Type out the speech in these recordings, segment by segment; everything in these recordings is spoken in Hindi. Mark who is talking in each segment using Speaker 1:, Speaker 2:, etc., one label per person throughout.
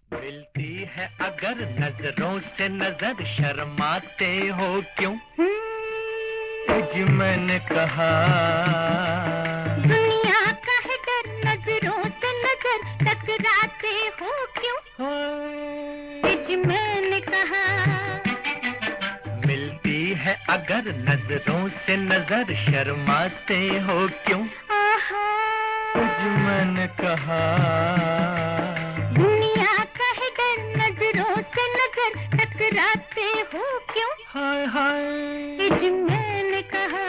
Speaker 1: मिलती है अगर नजरों से नजर, शर्माते हो क्यों? जी मैंने कहा
Speaker 2: दुनिया का है डर, नजरों से नजर टकराते हो क्यों? जी मैंने कहा
Speaker 1: मिलती है अगर नजरों से नजर, शर्माते हो क्यों? जी मैंने कहा
Speaker 2: दुनिया का है डर, नजरों से नजर टकराते हो क्यों?
Speaker 1: हाय हाय
Speaker 2: जी मैंने कहा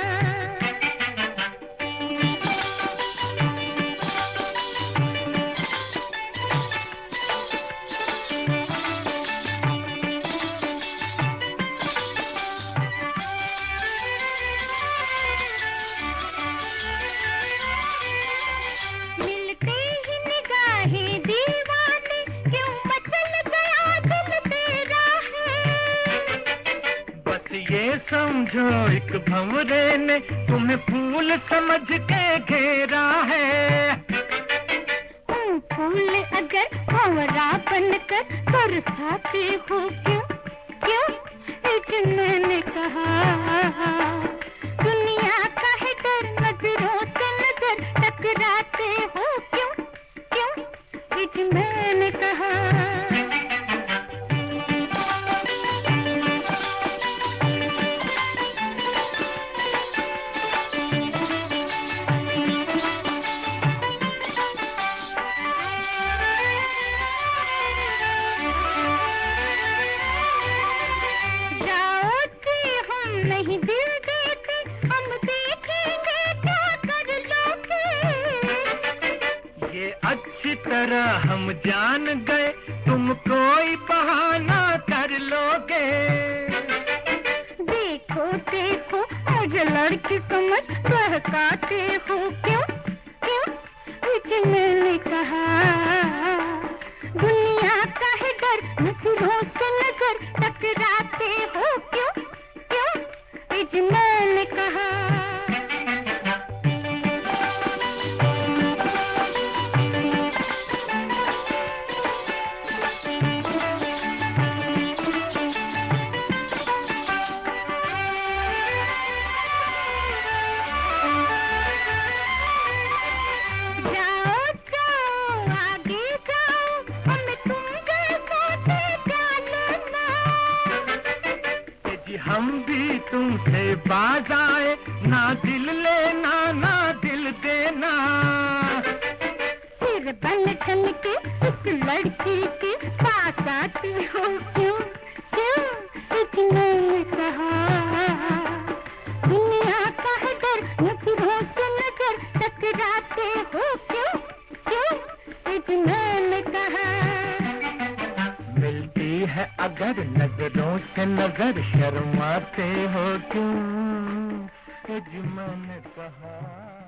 Speaker 2: मिलते ही निगाहें दीवाने, क्यों मचल गया दिल तेरा है।
Speaker 1: बस ये समझो एक भंवरे ने तुम्हें फूल समझ के घेरा है।
Speaker 2: फूल अगर भंवरा बनकर बरसाते हो क्यों? क्यों? जी मैंने कहा दुनिया का है डर, नजरों से नजर टकराते हो क्यों? क्यों? जी मैंने कहा नहीं दिल देते, हम देखेंगे क्या कर लोगे।
Speaker 1: ये अच्छी तरह हम जान गए, तुम कोई बहाना कर लोगे।
Speaker 2: देखो देखो मुझे लड़की समझ बहकाते हो क्यों? क्यों? जी मैंने कहा दुनिया का है डर, नजरों से नजर टकराते हो क्यों? क्यों? जी मैंने कहा
Speaker 1: हम भी तुमसे बाज आए, ना दिल लेना ना दिल देना।
Speaker 2: फिर बन ठन के उस लड़की के पास आती हो क्यों? क्यों? मैंने कहा दुनिया का है डर, नजरों से नजर टकराते हो क्यों? क्यों? मैंने कहा
Speaker 1: मिलती है अगर नजरों से नजर, शर्माते हो क्यों? जी मैंने कहा